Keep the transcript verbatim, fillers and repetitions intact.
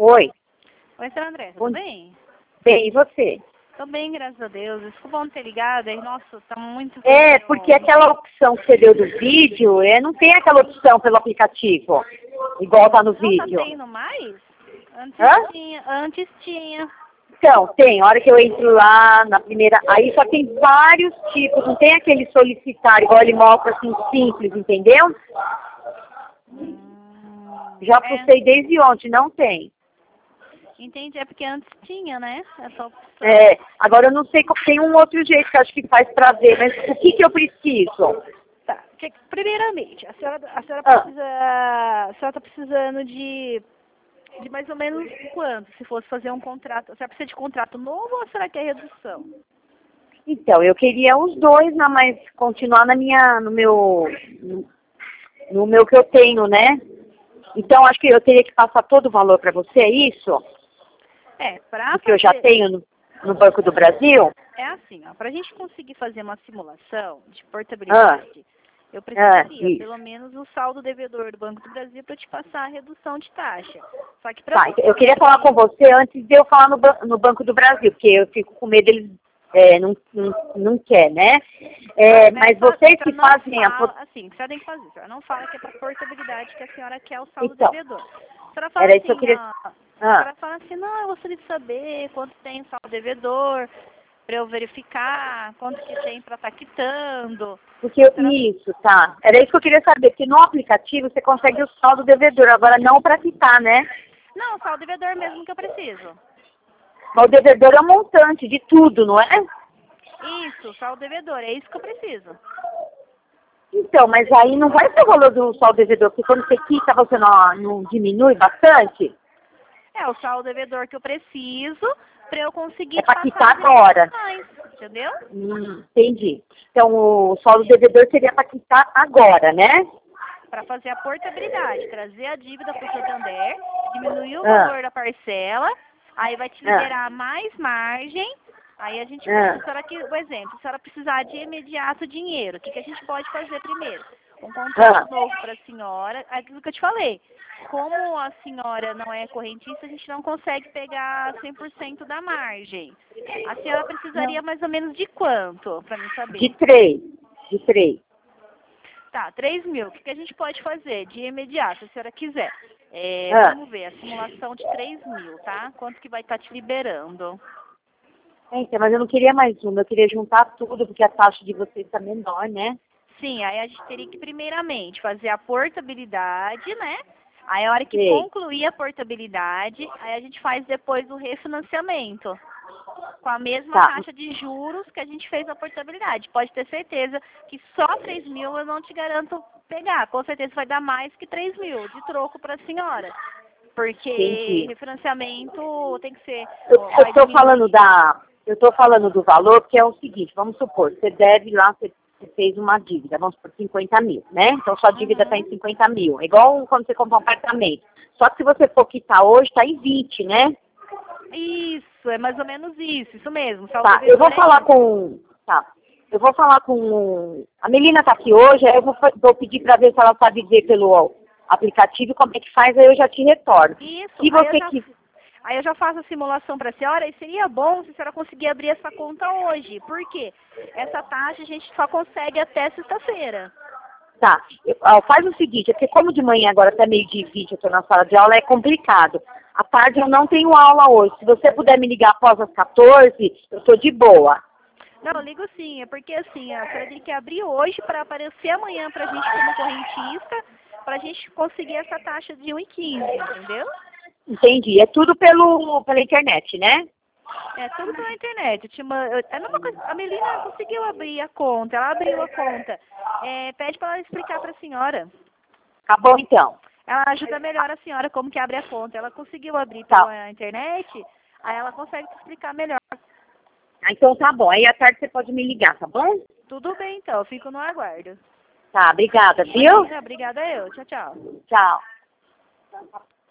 Oi. Oi, seu André, tudo Bom... bem? Bem, e você? Tô bem, graças a Deus. Desculpa não ter ligado, aí, nossa, tá muito... É, porque aquela opção que você deu do vídeo, é, não tem aquela opção pelo aplicativo, igual tá no Não vídeo. tá tendo mais? Antes Hã? tinha, antes tinha. Então, tem, a hora que eu entro lá na primeira, aí só tem vários tipos, não tem aquele solicitar, igual ele mostra assim, simples, entendeu? Hum, Já é, postei desde ontem, não tem. entendi, é porque antes tinha, né? Essa opção. É, agora eu não sei, como- tem um outro jeito que eu acho que faz pra ver, mas o que que eu preciso? Tá, que- primeiramente, a senhora, a senhora Ah. precisa, a senhora tá precisando de, de mais ou menos quanto, se fosse fazer um contrato? A senhora precisa de contrato novo ou a senhora quer redução? Então, eu queria os dois, né, mas continuar na minha, no meu, no, no meu que eu tenho, né? Então, acho que eu teria que passar todo o valor para você, é isso? É, pra O que eu já fazer... tenho no, no Banco do Brasil? É assim, ó, para a gente conseguir fazer uma simulação de Ah, portabilidade, eu ah, precisaria isso. pelo menos o saldo devedor do Banco do Brasil para te passar a redução de taxa. Só que para Tá, você eu queria falar com conseguir... você antes de eu falar no, ban- no Banco do Brasil, porque eu fico com medo deles é, não, não, não quer, né? É, mas Essa, vocês essa que não fazem a... fala, po- assim, você tem que fazer isso. Ela não fala que é para portabilidade que a senhora quer o saldo Então, devedor. A senhora fala era isso que eu assim, queria... ó, a Ah, senhora fala assim, não, eu gostaria de saber quanto tem o saldo devedor, para eu verificar quanto que tem para estar quitando. porque eu, isso, tá. Era isso que eu queria saber, porque no aplicativo você consegue o saldo devedor, agora não para quitar, né? Não, o saldo devedor mesmo que eu preciso. Mas o devedor é o montante de tudo, não é? Isso, saldo devedor, é isso que eu preciso. Então, mas aí não vai ser o valor do saldo devedor, porque quando você quita você não, não diminui bastante? É o saldo devedor que eu preciso para eu conseguir É te para passar quitar as agora. informações, entendeu? Hum, entendi. Então, o saldo devedor seria para quitar agora, né? Para fazer a portabilidade, trazer a dívida para o Santander, diminuir o Ah, valor da parcela, aí vai te ah, liberar mais margem, aí a gente, ah, se a senhora, que- por exemplo, se a senhora precisar de imediato dinheiro, o que, que a gente pode fazer primeiro? Um contrato ah. novo para a senhora, aquilo que eu te falei. Como a senhora não é correntista, a gente não consegue pegar cem por cento da margem. A senhora precisaria Não. mais ou menos de quanto, para mim saber? De três. De três. Tá, três mil. O que, que a gente pode fazer de imediato, se a senhora quiser? É, Ah. vamos ver, a simulação de três mil, tá? Quanto que vai estar te liberando? Então, mas eu não queria mais uma, eu queria juntar tudo, porque a taxa de vocês está menor, né? Sim, aí a gente teria que primeiramente fazer a portabilidade, né? Aí a hora que Sei. concluir a portabilidade, aí a gente faz depois o refinanciamento. Com a mesma Tá. taxa de juros que a gente fez na portabilidade. Pode ter certeza que só três mil eu não te garanto pegar. Com certeza vai dar mais que três mil de troco para a senhora. Porque Entendi. refinanciamento tem que ser... Eu ó, vai estou falando diminuir. da, eu estou falando do valor, porque é o seguinte, vamos supor, você deve lá, você, você fez uma dívida, vamos por cinquenta mil, né? Então sua dívida está em Uhum. cinquenta mil. É igual quando você compra um apartamento. Só que se você for quitar hoje, está em vinte, né? Isso, é mais ou menos isso. Isso mesmo. Saldo Tá, eu vou devedor é falar isso. com. Tá. Eu vou falar com. A Melina está aqui hoje, aí eu vou, fa- vou pedir para ver se ela sabe ver pelo aplicativo como é que faz, aí eu já te retorno. Isso. Se Aí eu você já, quiser. aí eu já faço a simulação para a senhora e seria bom se a senhora conseguir abrir essa conta hoje. Por quê? Essa taxa a gente só consegue até sexta-feira. Tá, eu- ó, faz o seguinte, é porque como de manhã agora até meio-dia e vinte eu estou na sala de aula, é complicado. À tarde eu não tenho aula hoje. Se você puder me ligar após as quatorze, eu estou de boa. Não, eu ligo sim, é porque assim, a senhora tem que abrir hoje para aparecer amanhã para a gente como correntista, para a gente conseguir essa taxa de um e quinze, entendeu? Entendi. É tudo pelo, pela internet, né? É tudo pela internet. Eu te ma- eu- é a mesma coisa, a Melina conseguiu abrir a conta, ela abriu a conta. É, pede para ela explicar para a senhora. Tá bom então. Ela ajuda melhor a senhora como que abre a conta. Ela conseguiu abrir Tá. pela internet, aí ela consegue te explicar melhor. Ah, então tá bom. Aí à tarde você pode me ligar, tá bom? Tudo bem então, eu fico no aguardo. Tá, obrigada, viu? Imagina, obrigada eu. Tchau, tchau. Tchau.